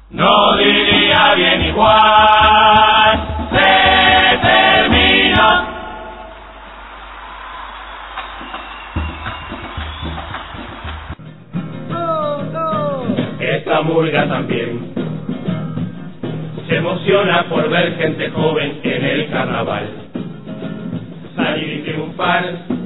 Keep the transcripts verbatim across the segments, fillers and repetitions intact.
No diría bien igual, se terminó. No, no. Esta murga también se emociona por ver gente joven en el carnaval. Salir y triunfar,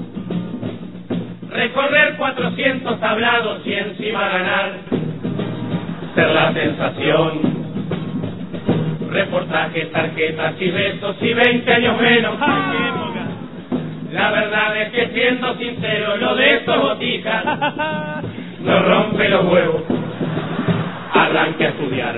recorrer cuatrocientos tablados y encima ganar, ser la sensación, reportajes, tarjetas y besos y veinte años menos. La verdad es que siendo sincero, lo de estos botijas nos rompe los huevos. Arranque a estudiar.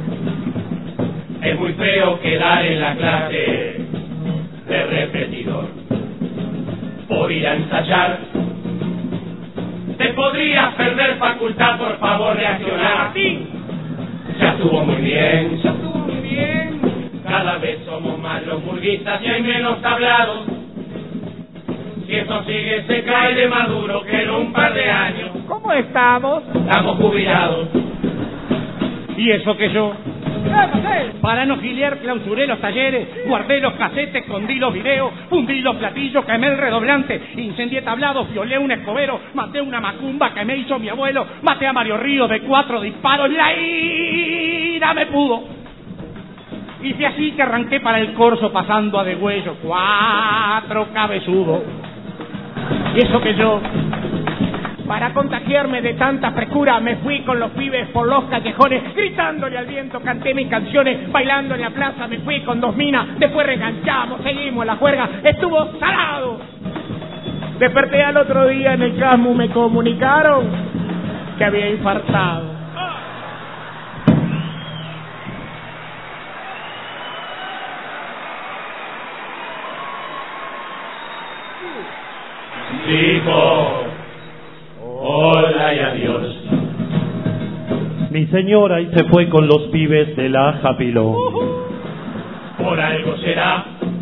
Es muy feo quedar en la clase de repetidor. Por ir a ensayar, te podrías perder facultad, por favor reaccionar. Ya estuvo muy bien, ya estuvo muy bien. Cada vez somos más los burguistas y hay menos tablados. Si esto sigue se cae de maduro que en un par de años. ¿Cómo estamos? Estamos jubilados. Y eso que yo, para no gilear, clausuré los talleres, guardé los casetes, escondí los videos, fundí los platillos, quemé el redoblante, incendié tablados, violé un escobero, maté una macumba que me hizo mi abuelo, maté a Mario Río de cuatro disparos, la ira me pudo. Y fue así que arranqué para el corso pasando a degüello, cuatro cabezudos. Y eso que yo, para contagiarme de tanta frescura, me fui con los pibes por los callejones, gritándole al viento, canté mis canciones, bailando en la plaza, me fui con dos minas, después reganchamos, seguimos la juerga, estuvo salado. Desperté al otro día en el Casmu, me comunicaron que había infartado. Dijo hola y adiós. Mi señora y se fue con los pibes de la Japiló. Por algo será.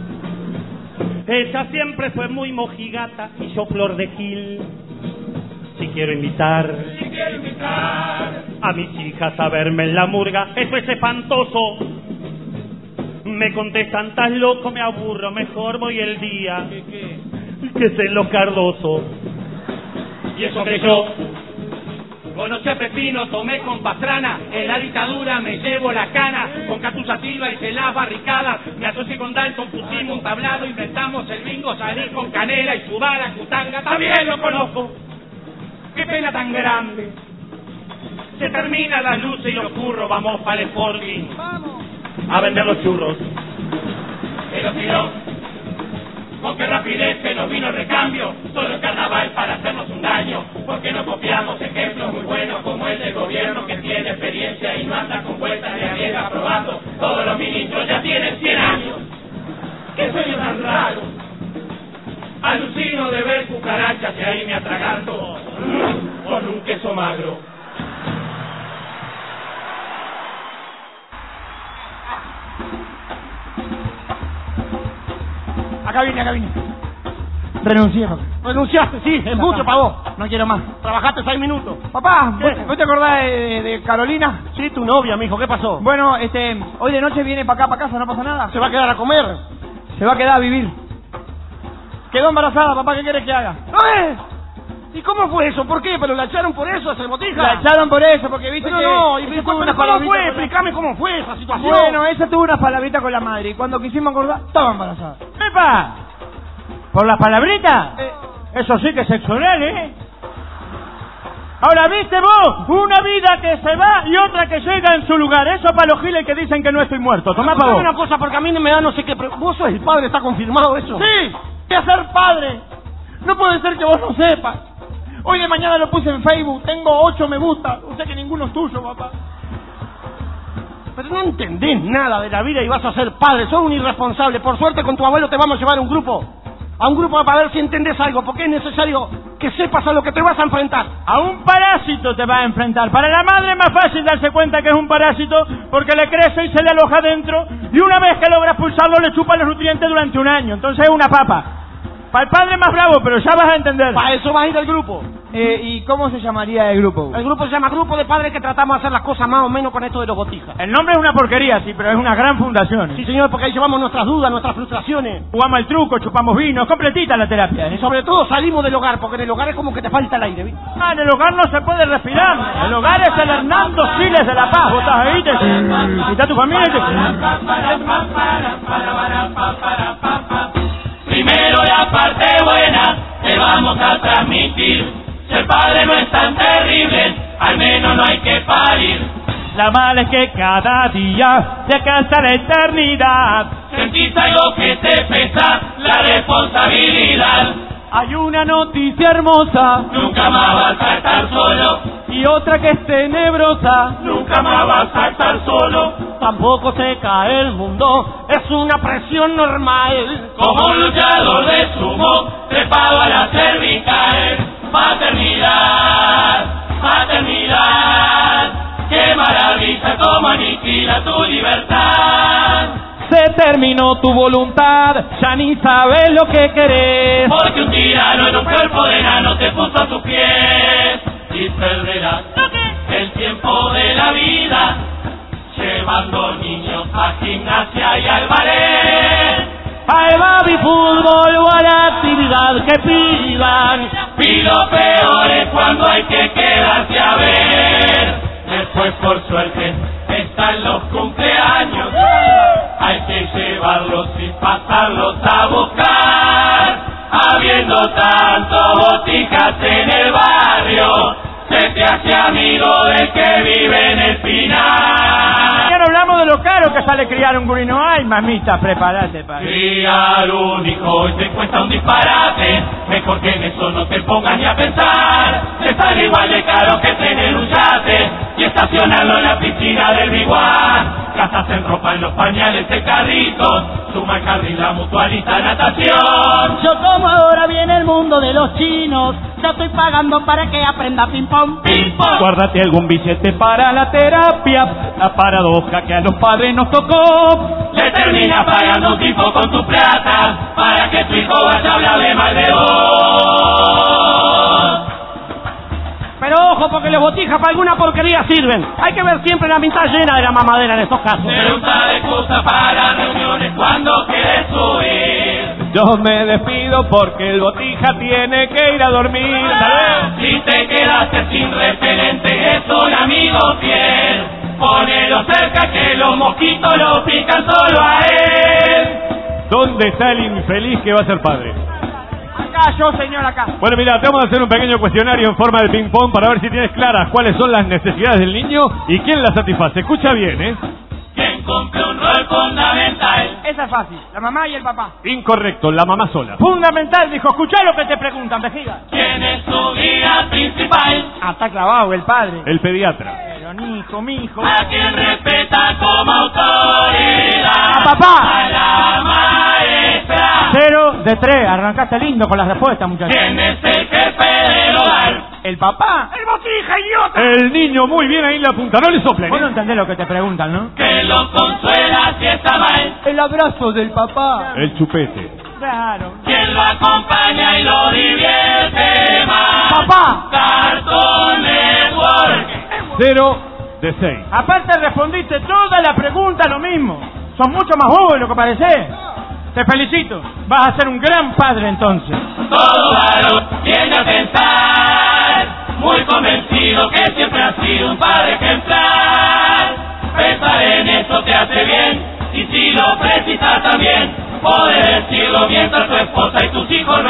Ella siempre fue muy mojigata y yo flor de gil. Si quiero invitar, Si quiero invitar a mis hijas a verme en la murga, eso es espantoso. Me contestan, estás loco, me aburro, mejor voy el día. ¿Qué, qué? Que es en los Cardoso. y eso que yo conocí a Pepino, tomé con Pastrana, en la dictadura me llevo la cana, con Catuza Silva hice las barricadas, me asocié con Dalton, pusimos un tablado, inventamos el bingo, salí con Canela y sudar a Cutanga, también lo conozco. Qué pena tan grande. Se terminan las luces y los curros, vamos para el Sporting a vender los churros. Pero si no, con qué rapidez se nos vino el recambio, solo el carnaval para hacernos un daño, porque no copiamos ejemplos muy buenos como el del gobierno que tiene experiencia y no anda con vueltas de arriesga probando, todos los ministros ya tienen cien años. Qué sueño tan raro, alucino de ver cucarachas y ahí me atraganto con un queso magro. Acá vine, acá vine. Renuncié, papá. Renunciaste, sí, es mucho para vos. No quiero más. Trabajaste seis minutos. Papá, ¿Qué? ¿vos te acordás de, de Carolina? Sí, tu novia, mijo, ¿qué pasó? Bueno, este, hoy de noche viene para acá, para casa, no pasa nada. ¿Se va a quedar a comer? Se va a quedar a vivir. Quedó embarazada, papá, ¿qué querés que haga? ¿No ves? ¿Y cómo fue eso? ¿Por qué? ¿Pero la echaron por eso, esa botija? La echaron por eso, porque viste Pero que... no, y ella pero tuvo unas ¿cómo palabritas fue? con la- Explícame cómo fue esa situación. Bueno, ella tuvo unas palabritas con la madre y cuando quisimos acordar, estaba embarazada. ¡Epa! ¿Por las palabritas? Eh, Eso sí que es sexo oral, ¿eh? Ahora, ¿viste vos? Una vida que se va y otra que llega en su lugar. Eso para los giles que dicen que no estoy muerto. Tomá para vos. una cosa, porque a mí no me da no sé qué... pero ¿vos sos el padre? ¿Está confirmado eso? Sí, voy a ser padre. No puede ser que vos no sepas. Hoy de mañana lo puse en Facebook, tengo ocho me gusta, o sea que ninguno es tuyo, papá. Pero no entendés nada de la vida y vas a ser padre. Sos un irresponsable. Por suerte con tu abuelo te vamos a llevar a un grupo. A un grupo para ver si entendés algo, porque es necesario que sepas a lo que te vas a enfrentar. A un parásito te va a enfrentar. Para la madre es más fácil darse cuenta que es un parásito porque le crece y se le aloja dentro y una vez que logra expulsarlo le chupa los nutrientes durante un año. Entonces es una papa. Para el padre más bravo, pero ya vas a entender. Para eso vas a ir al grupo. Eh, ¿Y cómo se llamaría el grupo? El grupo se llama Grupo de Padres que tratamos de hacer las cosas más o menos con esto de los botijas. El nombre es una porquería, sí, pero es una gran fundación. Sí, señor, porque ahí llevamos nuestras dudas, nuestras frustraciones. Jugamos al truco, chupamos vino, es completita la terapia. ¿eh? Y sobre todo salimos del hogar, porque en el hogar es como que te falta el aire, ¿viste? Ah, en el hogar no se puede respirar. El hogar es el Hernando Siles de La Paz. Vos estás ahí, te... y está tu familia y te... Primero la parte buena te vamos a transmitir. Ser padre no es tan terrible, al menos no hay que parir. La mala es que cada día se alcanza la eternidad. Sentís algo que te pesa, la responsabilidad. Hay una noticia hermosa Nunca más vas a estar solo, y otra que es tenebrosa. nunca más vas a estar solo. Tampoco se cae el mundo, es una presión normal. Como un luchador de sumo, trepado a la cervical. Maternidad, maternidad, qué maravilla como aniquila tu libertad. Se terminó tu voluntad, ya ni sabes lo que querés. Porque un tirano en un cuerpo de enano te puso a tus pies. Y perderás el tiempo de la vida, llevando niños a gimnasia y al ballet. Al baby fútbol o a la actividad que pidan. Y lo peor es cuando hay que quedarse a ver. Después, por suerte, están los cumpleaños. Hay que llevarlos y pasarlos a buscar. Habiendo tantos botijas en el barrio, se te hace amigo del que vive en el Pinar. Ya no hablamos de lo caro que sale criar un gurino. Ay, mamita, prepárate para... Criar un hijo hoy te cuesta un disparate. Mejor que en eso no te pongas ni a pensar. Te sale igual de caro que tener un yate y estacionarlo en la piscina del Biguán. Gastas en ropa, en los pañales, en carritos. Suma el jardín, la mutualista, natación. Yo como ahora viene el mundo de los chinos, ya estoy pagando para que aprenda ping pong. Ping pong. Guárdate algún billete para la terapia, la paradoja que a los padres nos tocó. Le terminas pagando un tipo con tu plata para que tu hijo vaya a hablarle mal de vos. Pero ojo, porque los botijas para alguna porquería sirven. Hay que ver siempre la mitad llena de la mamadera en estos casos. Se usa de excusa para reuniones cuando quieres subir. Yo me despido porque el botija tiene que ir a dormir. Si te quedaste sin repelente es un amigo fiel. Ponelo cerca que los mosquitos lo pican solo a él. ¿Dónde está el infeliz que va a ser padre? Acá, yo, señor, acá. Bueno, mira, te vamos a hacer un pequeño cuestionario en forma de ping-pong para ver si tienes claras cuáles son las necesidades del niño y quién las satisface. Escucha bien, ¿eh? Quien cumple un rol fundamental. Esa es fácil, la mamá y el papá. Incorrecto, la mamá sola. Fundamental, dijo, escuchá lo que te preguntan, vejiga. Quien es su guía principal. Ah, está clavado el padre. El pediatra. Pero, hijo, mi hijo. A quien respeta como autoridad. ¡A papá! A la maestra. Cero de tres, arrancaste lindo con las respuestas, muchachos. ¿Quién es el jefe del hogar? ¿El papá? ¡El botija, idiota! El niño, muy bien ahí en la punta, no le soplen. Vos no ¿eh? entendés lo que te preguntan, ¿no? Que lo consuela si está mal. El abrazo del papá. El chupete. Claro. Quien lo acompaña y lo divierte más. ¡Papá! Cartoon Network. Cero de seis. Aparte respondiste toda la pregunta lo mismo. Sos mucho más bobo de lo que parecés. Te felicito. Vas a ser un gran padre entonces. Todo varón tiende a pensar, muy convencido que siempre ha sido un padre ejemplar. Pensar en eso te hace bien, y si lo precisas también, poder decirlo mientras tu esposa y tus hijos no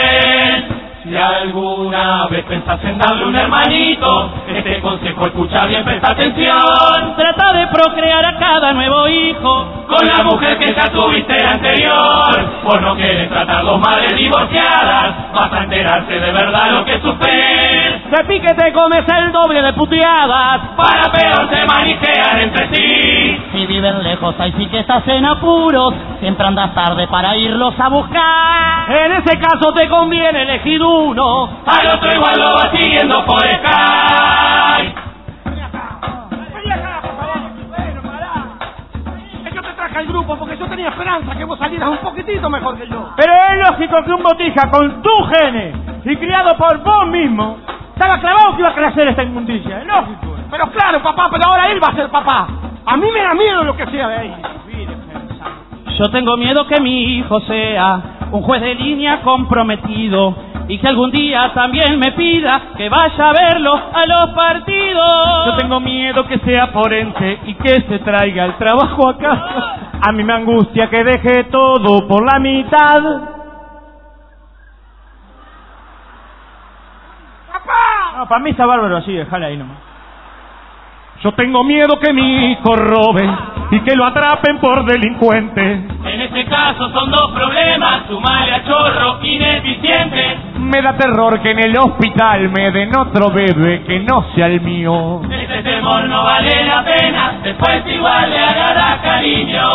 estén. Si alguna vez pensás en darle un hermanito, este consejo escucha bien, presta atención. Trata de procrear a cada nuevo hijo Con la mujer que ya tuviste la anterior, por no querer tratar dos madres divorciadas, vas a enterarte de verdad lo que sufrir. De pique te comes el doble de puteadas. Para peor se manijean entre sí. Si viven lejos, ahí sí que estás en apuros. Siempre andas tarde para irlos a buscar. En ese caso te conviene elegir uno. Al otro igual lo vas siguiendo por Skype. Yo te traje al grupo. grupo porque yo tenía esperanza que vos salieras un poquitito mejor que yo. Pero es lógico que un botija con tu genes y criado por vos mismo estaba clavado que iba a crecer esta inmundicia. Es lógico. Pero claro, papá, pero ahora él va a ser papá. A mí me da miedo lo que sea de ahí. Yo tengo miedo que mi hijo sea un juez de línea comprometido y que algún día también me pida que vaya a verlo a los partidos. Yo tengo miedo que sea forense y que se traiga el trabajo a casa. A mí me angustia que deje todo por la mitad. ¡Papá! No, para mí está bárbaro así, déjala ahí nomás. Yo tengo miedo que mi hijo robe y que lo atrapen por delincuente. En este caso son dos problemas, sumale a chorro ineficiente. Me da terror que en el hospital me den otro bebé que no sea el mío. Este temor no vale la pena, después igual le agarra cariño.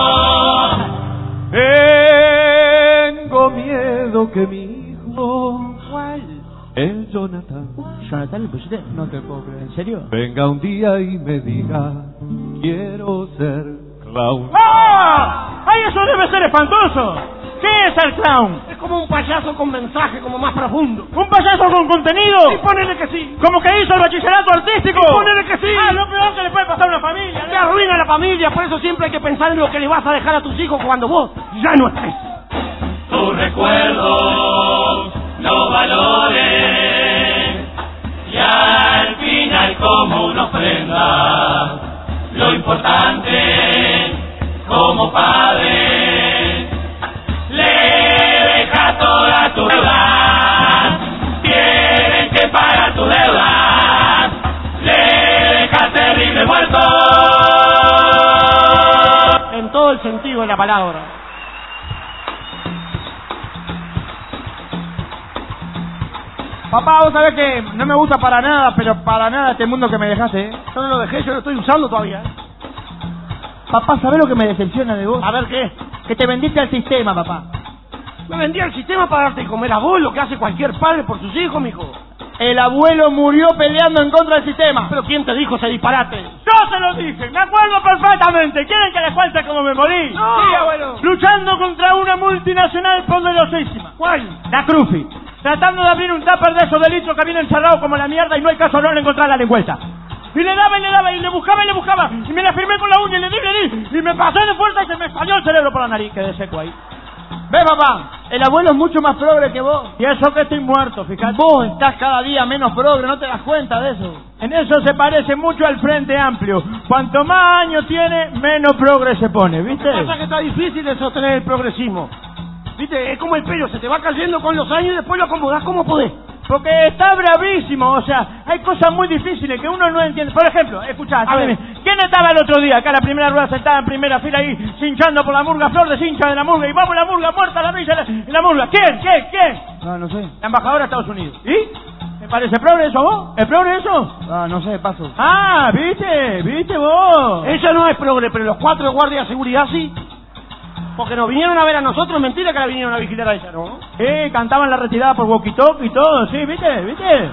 Tengo miedo que mi hijo... ¿Cuál? El Jonathan. ¿Jonathan le pusiste? No te puedo creer. ¿En serio? Venga un día y me diga, quiero ser clown. ¡Ah! ¡Ay, eso debe ser espantoso! ¿Qué es el clown? Es como un payaso con mensaje como más profundo. ¿Un payaso con contenido? Y ponele que sí. ¿Como que hizo el bachillerato artístico? Y ponele que sí. Ah, lo peor que le puede pasar a una familia. Te arruina la familia, por eso siempre hay que pensar en lo que le vas a dejar a tus hijos cuando vos ya no estés. Tus recuerdos, los valores, y al final como una ofrenda, lo importante como padre, le deja toda tu deuda, tienen que pagar tu deuda, le deja terrible muerto. En todo el sentido de la palabra. Papá, vos sabés que no me gusta para nada, pero para nada este mundo que me dejaste, ¿eh? Yo no lo dejé, yo lo estoy usando todavía. Papá, ¿sabés lo que me decepciona de vos? A ver qué. Que te vendiste al sistema, papá. Me vendí al sistema para darte de comer a vos, lo que hace cualquier padre por sus hijos, mijo. El abuelo murió peleando en contra del sistema. Pero ¿quién te dijo ese disparate? Yo se lo dije, me acuerdo perfectamente. ¿Quieren que les cuente cómo me morí? No. Sí, abuelo. Luchando contra una multinacional poderosísima. ¿Cuál? La Crufi. Tratando de abrir un tupper de esos de litro que viene encerrado como la mierda y no hay caso no le encontrar la lengüeta. Y le daba y le daba y le buscaba y le buscaba. Y me la firmé con la uña y le di, le di. Y me pasé de fuerza y se me salió el cerebro por la nariz. Quedé seco ahí. Ve, papá, el abuelo es mucho más progre que vos. Y eso que estoy muerto, fíjate. Vos estás cada día menos progre, ¿no te das cuenta de eso? En eso se parece mucho al Frente Amplio. Cuanto más años tiene, menos progre se pone, ¿viste? Lo que pasa es que está difícil de sostener el progresismo. ¿Viste? Es como el pelo, se te va cayendo con los años y después lo acomodás como podés. Porque está bravísimo, o sea, hay cosas muy difíciles que uno no entiende. Por ejemplo, escuchá, A ver. ¿quién estaba el otro día acá en la primera rueda sentada en primera fila ahí, cinchando por la murga, flor de cincha de la murga, y vamos la murga, muerta la brilla la, la murga? ¿Quién? ¿Quién? ¿Quién? No, no sé. La embajadora de Estados Unidos. ¿Y? ¿Me parece progreso a vos? ¿Es progreso? Ah, no sé, paso. Ah, ¿viste? ¿Viste vos? Ella no es progre, pero los cuatro de guardia de seguridad sí. Porque nos vinieron a ver a nosotros, mentira que la vinieron a vigilar a ella, ¿no? Sí, cantaban la retirada por walkie talkie y todo, sí, ¿viste? ¿Viste?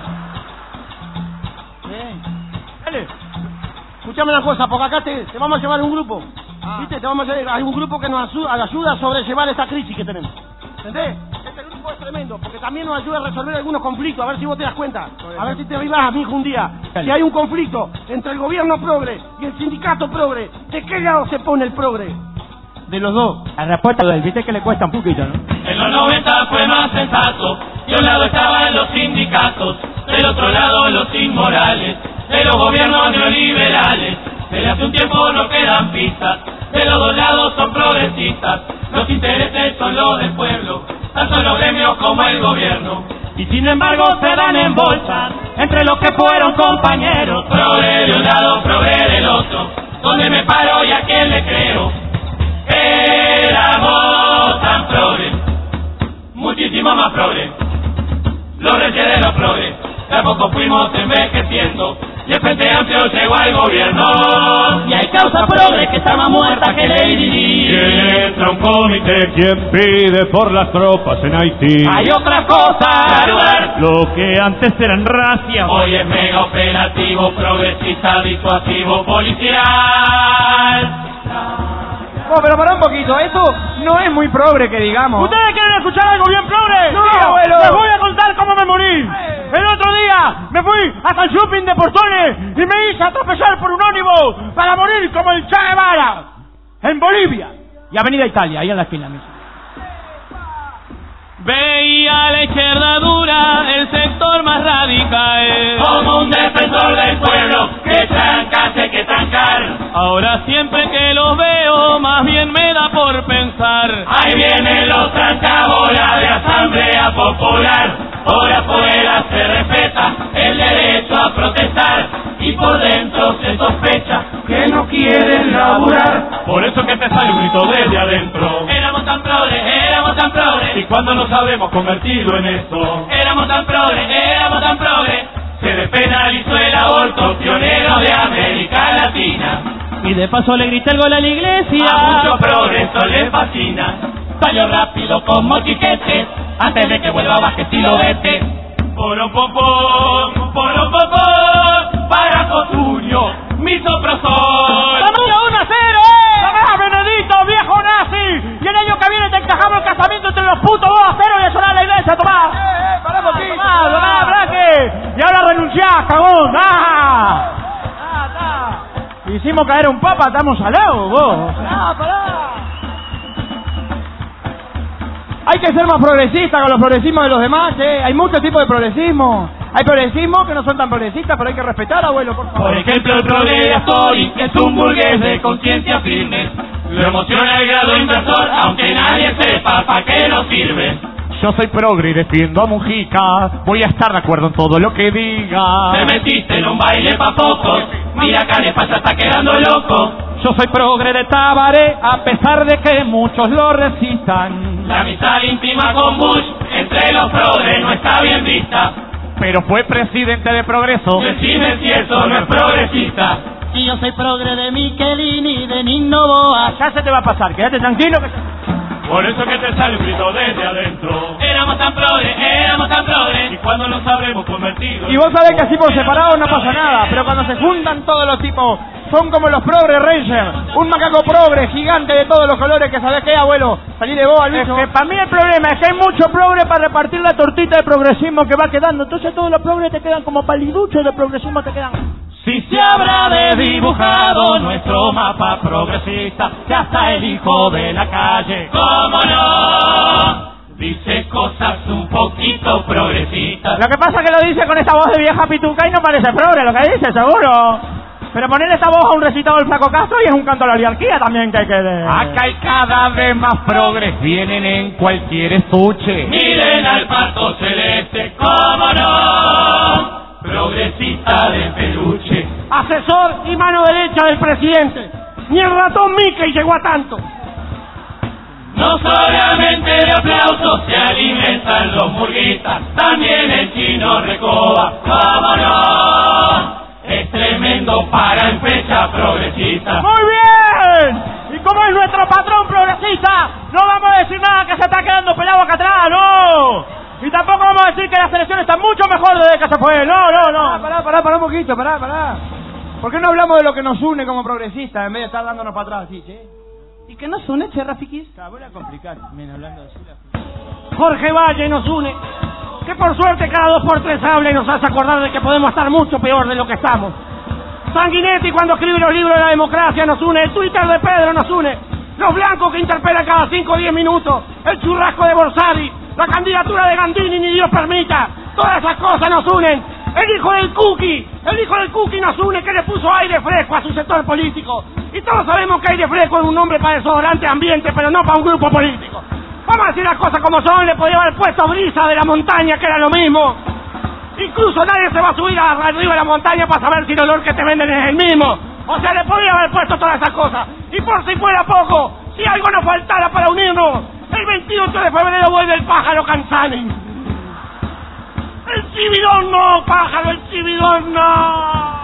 Dale. Escuchame una cosa, porque acá te, te vamos a llevar un grupo. ¿Viste? Te vamos a llevar, hay un grupo que nos asu- ayuda a sobrellevar esta crisis que tenemos. ¿Entendés? Este grupo es tremendo, porque también nos ayuda a resolver algunos conflictos, a ver si vos te das cuenta. A ver si te vivas a mi hijo un día. Si hay un conflicto entre el gobierno progre y el sindicato progre, ¿de qué lado se pone el progre? De los dos. La respuesta del, viste que le cuesta un poquito, ¿no? En los noventa fue más sensato, de un lado estaban los sindicatos, del otro lado los inmorales, de los gobiernos neoliberales. Desde hace un tiempo no quedan pistas, de los dos lados son progresistas, los intereses son los del pueblo, tanto los gremios como el gobierno. Y sin embargo se dan en bolsa entre los que fueron compañeros. Progre de un lado, progre del otro, ¿dónde me paro y a quién le creo? Éramos tan progres, muchísimo más progres, los reyes de los progres, de a poco fuimos envejeciendo, y el Frente Amplio llegó al gobierno. Y hay causa progre que está más muerta que Lady Di. ¿Quién entra a un comité? ¿Quién pide por las tropas en Haití? Hay otra cosa, Lo que antes eran racias, Hoy es mega operativo, progresista, disuasivo, policial. Oh, pero pará un poquito, esto no es muy progre que digamos. ¿Ustedes quieren escuchar algo bien progre? No, sí, abuelo. Les voy a contar cómo me morí. El otro día me fui hasta el shopping de Portones y me hice atropellar por un ónibus para morir como el Che Guevara en Bolivia y Avenida Italia, ahí en la esquina misma. Veía a la izquierda dura el sector más radical, como un defensor del pueblo que tranca, sé que trancar. Ahora siempre que los veo más bien me da por pensar. Ahí vienen los trancabolas de Asamblea Popular. Por afuera se respeta el derecho a protestar y por dentro se sospecha que no quieren laburar. Por eso que te sale un grito desde adentro. Éramos tan progres, éramos tan progres. Y cuando nos habremos convertido en esto. Éramos tan progres, éramos tan progres. Se despenalizó el aborto, pionero de América Latina. Y de paso le grité el gol a la iglesia. A mucho progreso le fascina. Salió rápido como chiquete antes de que vuelva Vázquez y lo vete. Poro popón, poro popón, para Cotuño, misoprostol. ¡Vamos uno a cero, eh! ¡Vamos, Benedito, viejo nazi! Y el año que viene te encajamos el casamiento entre los putos dos a cero y a llorar a la iglesia, tomá. ¡Eh, eh, pará poquito! ¡Tomá, tomá, Braque! Y ahora renunciás, cagón, ¡ah! ¡Ah, está! Hicimos caer un papa, estamos alados, vos. ¡Ah, pará! Hay que ser más progresista con los progresismos de los demás, ¿eh? Hay muchos tipos de progresismo. Hay progresismos que no son tan progresistas, pero hay que respetar, abuelo, por favor. Por ejemplo, el progre de Astori, que es un burgués de conciencia firme. Lo emociona el grado inversor, aunque nadie sepa para qué nos sirve. Yo soy progre y defiendo a Mujica. Voy a estar de acuerdo en todo lo que diga. Te metiste en un baile pa' pocos. Mira acá, le pasa, está quedando loco. Yo soy progre de Tabaré, a pesar de que muchos lo resistan. La amistad íntima con Bush, entre los progres no está bien vista. Pero fue presidente de Progreso. Decime si eso no es progresista. Y yo soy progre de Michelini, de Nino Boa. Ya se te va a pasar, quédate tranquilo que... Por eso que te sale un grito desde adentro. Éramos tan progres, éramos tan progres. Y cuando nos habremos convertido. Y vos sabés que así por separado no pasa nada, pero cuando se juntan todos los tipos, son como los progre Rangers. Un macaco progre gigante de todos los colores que sabés que, abuelo, salí de vos, Lucho. Es que para mí el problema es que hay mucho progre para repartir la tortita de progresismo que va quedando. Entonces todos los progres te quedan como paliduchos de progresismo te quedan. Si se habrá desdibujado nuestro mapa progresista, ya está el hijo de la calle. ¿Cómo no? Dice cosas un poquito progresistas. Lo que pasa es que lo dice con esta voz de vieja pituca y no parece progre lo que dice, seguro. Pero ponerle esta voz a un recitado del Flaco Castro y es un canto a la oligarquía también que hay que... De... Acá hay cada vez más progres, vienen en cualquier estuche. Miren al pato celeste, ¿cómo no? Progresista de peluche. Asesor y mano derecha del presidente. Ni el ratón Mickey llegó a tanto. No solamente de aplausos se alimentan los murguistas, también el chino Recoba, ¿cómo no? Es tremendo para en fecha progresista. ¡Muy bien! Y como es nuestro patrón progresista, no vamos a decir nada que se está quedando pelado acá atrás, ¡no! Y tampoco vamos a decir que la selección está mucho mejor desde que se fue, no, no, no. Ah, pará, pará, pará un poquito, pará, pará. ¿Por qué no hablamos de lo que nos une como progresistas en vez de estar dándonos para atrás así, che? ¿Y qué nos une, che, Rafiquis? Voy a complicar, también hablando de Sula. Jorge Valle nos une. Que por suerte cada dos por tres habla y nos hace acordar de que podemos estar mucho peor de lo que estamos. Sanguinetti cuando escribe los libros de la democracia nos une. El Twitter de Pedro nos une. Los blancos que interpelan cada cinco o diez minutos. El churrasco de Borsari. La candidatura de Gandini, ni Dios permita. Todas esas cosas nos unen. El hijo del Cookie. El hijo del Cookie nos une, que le puso aire fresco a su sector político. Y todos sabemos que aire fresco es un nombre para desodorante ambiente, pero no para un grupo político. Vamos a decir las cosas como son. Le podía haber puesto Brisa de la Montaña, que era lo mismo. Incluso nadie se va a subir arriba de la montaña para saber si el olor que te venden es el mismo. O sea, le podía haber puesto todas esas cosas. Y por si fuera poco, si algo nos faltara para unirnos, el veintiocho de febrero vuelve el pájaro Canzani. El chibidón no, pájaro, el chibidón no.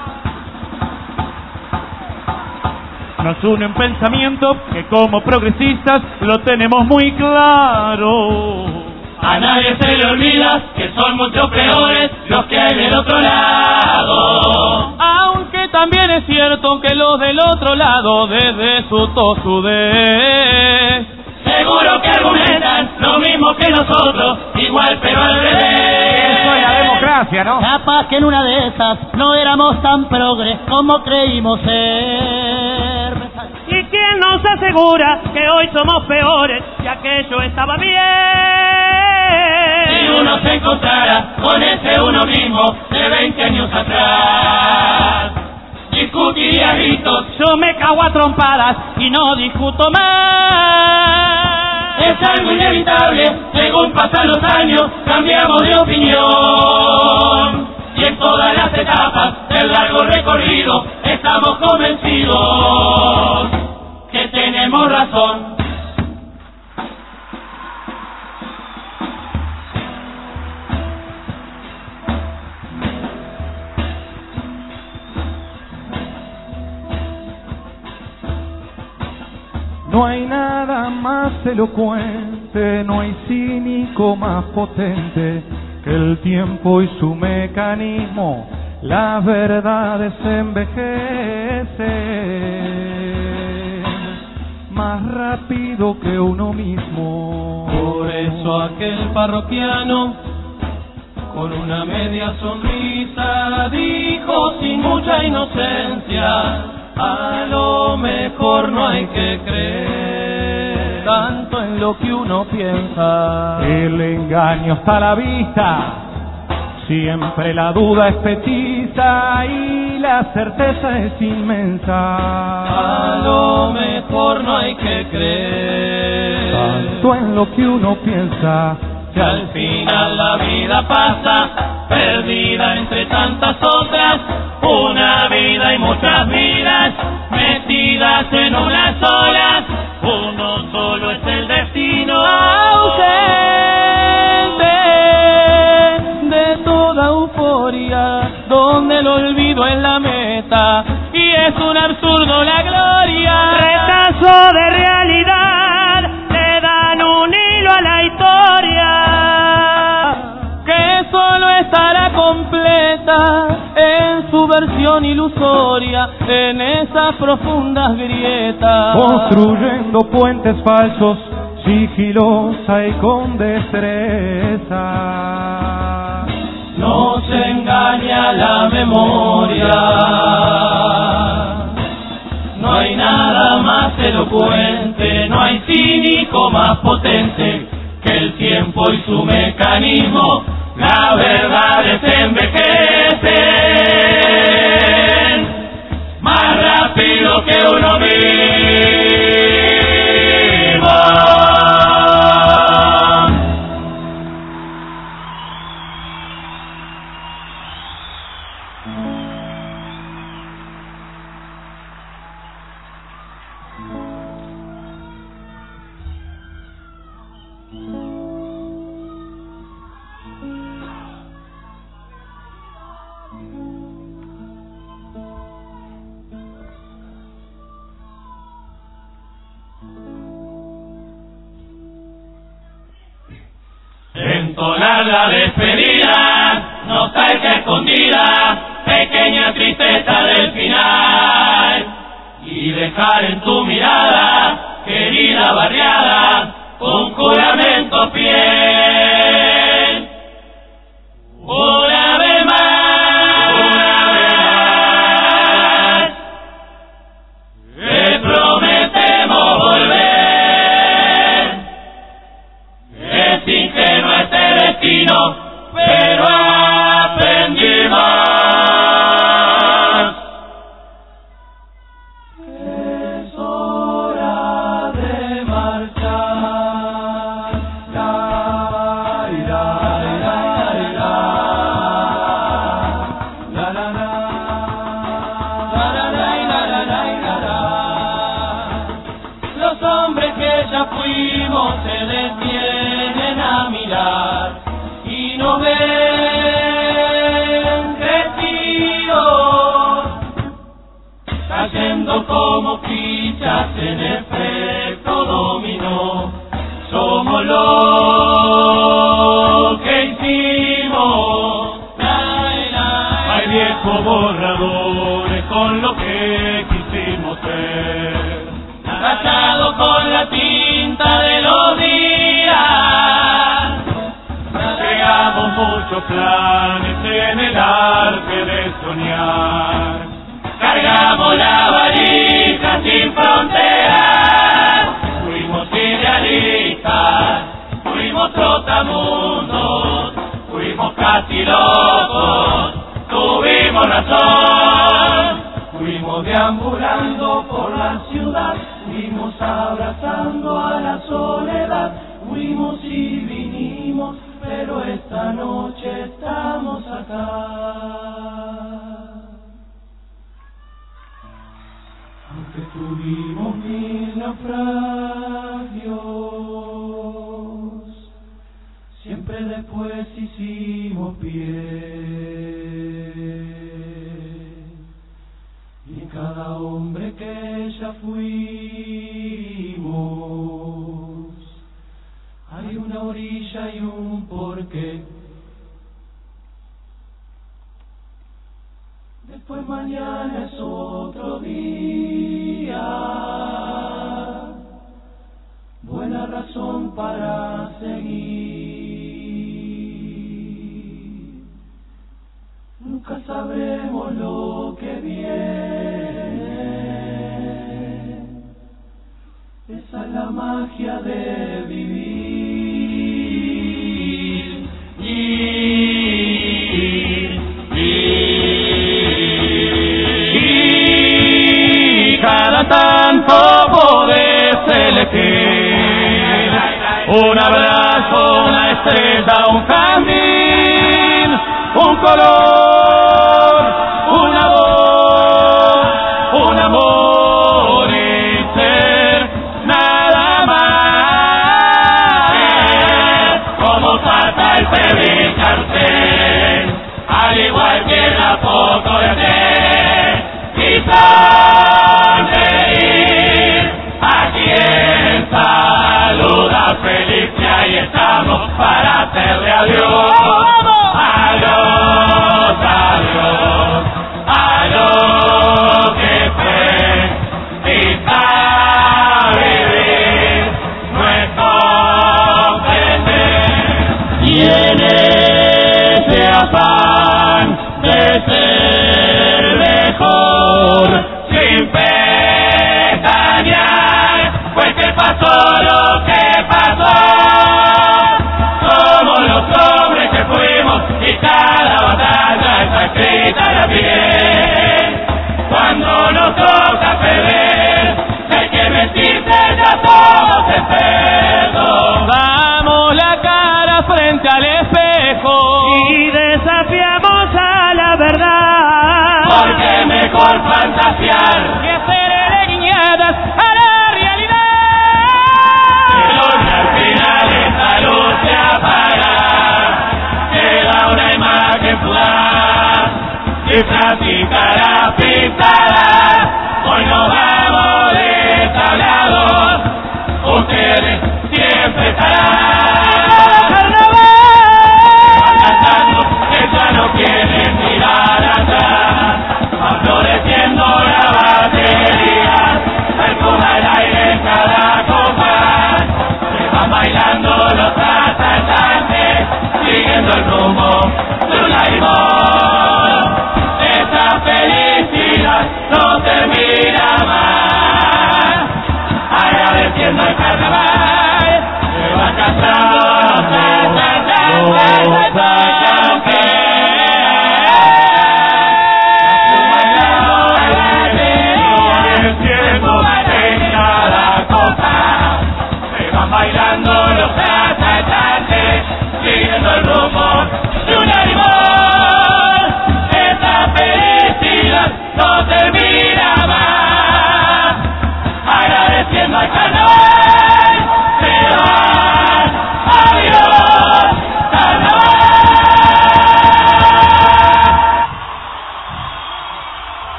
Nos une un pensamiento que como progresistas lo tenemos muy claro. A nadie se le olvida que son mucho peores los que hay del otro lado. Aunque también es cierto que los del otro lado desde su tosudez seguro que argumentan lo mismo que nosotros, igual pero al revés. Eso es la democracia, ¿no? Capaz que en una de esas no éramos tan progres como creímos ser. ¿Y quién nos asegura que hoy somos peores si aquello estaba bien? Si uno se encontrara con ese uno mismo de veinte años atrás, discutiría gritos. Yo me cago a trompadas y no discuto más. Es algo inevitable, según pasan los años, cambiamos de opinión. Y en todas las etapas del largo recorrido, estamos convencidos que tenemos razón. No hay nada más elocuente, no hay cínico más potente que el tiempo y su mecanismo. Las verdades envejecen más rápido que uno mismo. Por eso aquel parroquiano con una media sonrisa dijo sin mucha inocencia: a lo mejor no hay que creer tanto en lo que uno piensa. El engaño está a la vista, siempre la duda es petiza y la certeza es inmensa. A lo mejor no hay que creer tanto en lo que uno piensa. Que al final la vida pasa perdida entre tantas otras, una vida y muchas vidas metidas en una sola. Uno solo es el destino, ausente de toda euforia, donde el olvido es la meta y es un absurdo la gloria. Retazo de realidad, le dan un hilo a la historia que solo estará completa en su versión ilusoria, en esas profundas grietas, construyendo puentes falsos, sigilosa y con destreza. Nos engaña la memoria, no hay nada más elocuente, no hay cínico más potente que el tiempo y su mecanismo. Las verdades envejecen más rápido que uno mismo. Entonar la despedida, nostalgia escondida, pequeña tristeza del final, y dejar en tu mirada, querida barriada, un juramento fiel. Una vez más, una vez más, te prometemos volver. Es ingenuo este destino, pero aprendimos. Es hora de marchar. La, la, la, la, la, la, la, la, la, la, la, la. Los hombres que ya fuimos se detienen a mirar y nos ven crecidos, cayendo como fichas en efecto dominó. Somos lo que hicimos. Hay viejos borradores con ser. Tachado con la tinta de los días. Llegamos muchos planes en el arte de soñar. Cargamos la valija sin fronteras. Fuimos idealistas, fuimos trotamundos, fuimos casi locos, tuvimos razón. Fuimos deambulando por la ciudad, fuimos abrazando a la soledad, fuimos y vinimos, pero esta noche estamos acá. Aunque tuvimos mil naufragios, siempre después hicimos pie. Y en cada hombre que ya fuimos, hay una orilla y un porqué. Después mañana es otro día, buena razón para seguir. Nunca sabremos lo que viene, esa es la magia de vivir. Y, y cada tanto podés elegir un abrazo, una estrella, un jardín, un color, una voz, un amor y ser nada más. Como falta el febril cartel, al igual que la foto de ayer, y sonreír a quien saluda feliz, y ahí estamos para hacerle adiós. Adiós, adiós, adiós que fue, y para vivir nuestro pretender. Y en ese afán de ser mejor, sin pestañear, fue que pasó lo que pasó. Somos los hombres que fuimos y cada batalla está escrita en la piel. Cuando nos toca perder, hay que vestirse, ya somos expertos. Damos la cara frente al espejo y desafiamos a la verdad. Porque es mejor fantasear que hacerle guiñadas a la realidad. Pero al final esta luz se apaga, queda una imagen fugaz, cifras y caras pintadas. Hoy nos vamos deshablados, ustedes siempre estarán. Van cantando que ya no quieren mirar atrás, va floreciendo la base.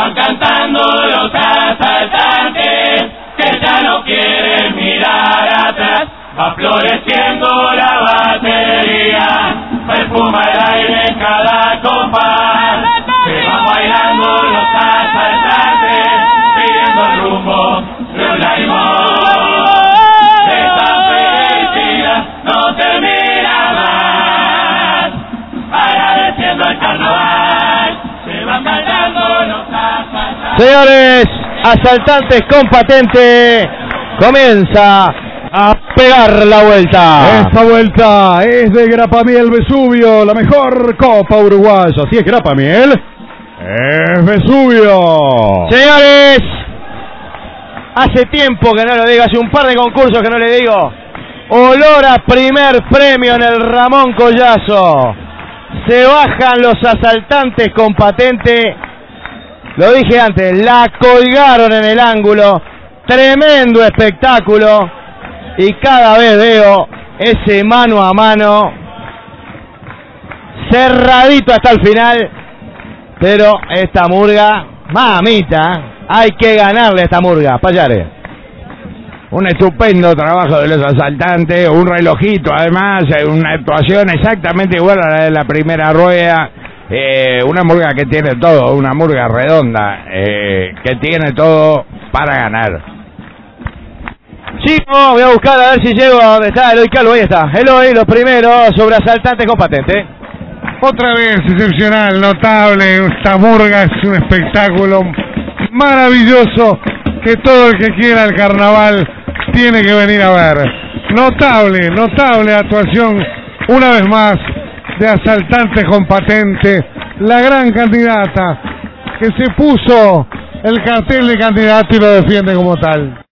van cantando los asaltantes, que ya no quieren mirar atrás. Va floreciendo la batería, perfuma el aire en cada compás. Se van bailando los asaltantes, pidiendo el rumbo de un limón. Esta felicidad no termina más, agradeciendo el carnaval. Se van cantando los asaltantes. Señores, asaltantes con patente, comienza a pegar la vuelta. Esta vuelta es de Grapamiel Vesubio, la mejor copa uruguaya. Si es Grapamiel, es Vesubio. Señores, hace tiempo que no lo digo, hace un par de concursos que no le digo. Olor a primer premio en el Ramón Collazo. Se bajan los asaltantes con patente. Lo dije antes, la colgaron en el ángulo. Tremendo espectáculo. Y cada vez veo ese mano a mano cerradito hasta el final. Pero esta murga, mamita, hay que ganarle a esta murga. Payares. Un estupendo trabajo de los asaltantes, un relojito además, una actuación exactamente igual a la de la primera rueda. Eh, una murga que tiene todo, una murga redonda, eh, que tiene todo para ganar. Sí, no, voy a buscar a ver si llego a donde está Eloy Calvo. Ahí está, Eloy, los primeros sobre asaltantes con patente. Otra vez excepcional, notable. Esta murga es un espectáculo maravilloso que todo el que quiera el carnaval tiene que venir a ver. Notable, notable actuación una vez más de asaltantes con patente. La gran candidata que se puso el cartel de candidato y lo defiende como tal.